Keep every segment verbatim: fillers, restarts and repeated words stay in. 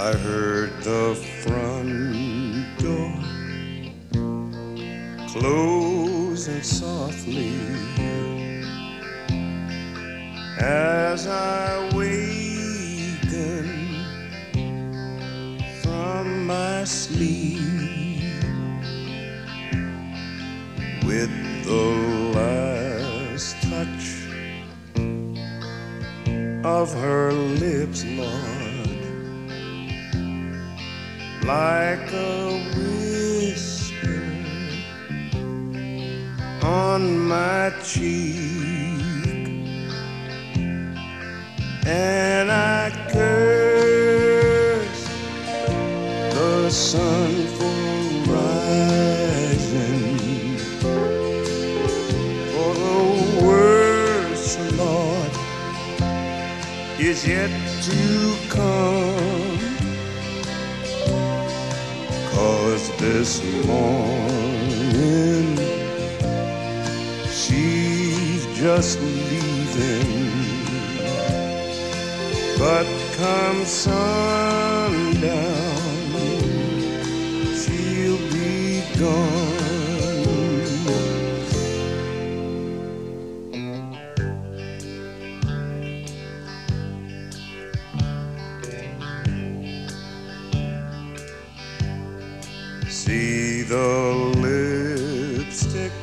I heard the front door closing softly as I wakened from my sleep with the last touch of her lips, Lord, like a whisper on my cheek, and I cursed the sun for rising, for the worst, Lord, is yet to come, 'cause this morning she's just leaving, but come sundown she'll be gone. See the lipstick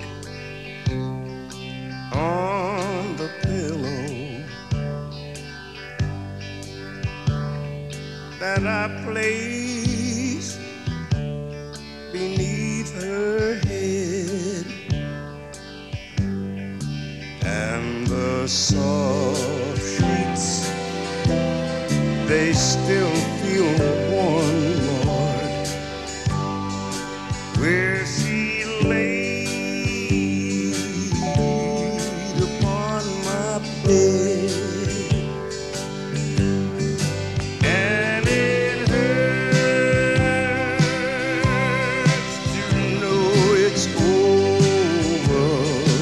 on the pillow that I placed beneath her head, and the soft sheets, they still feel warm, Lord, where she laid upon my bed, and it hurts to know it's over,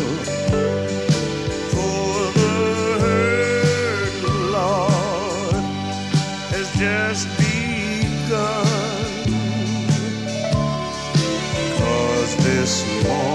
for the hurt, Lord, has just begun. This morning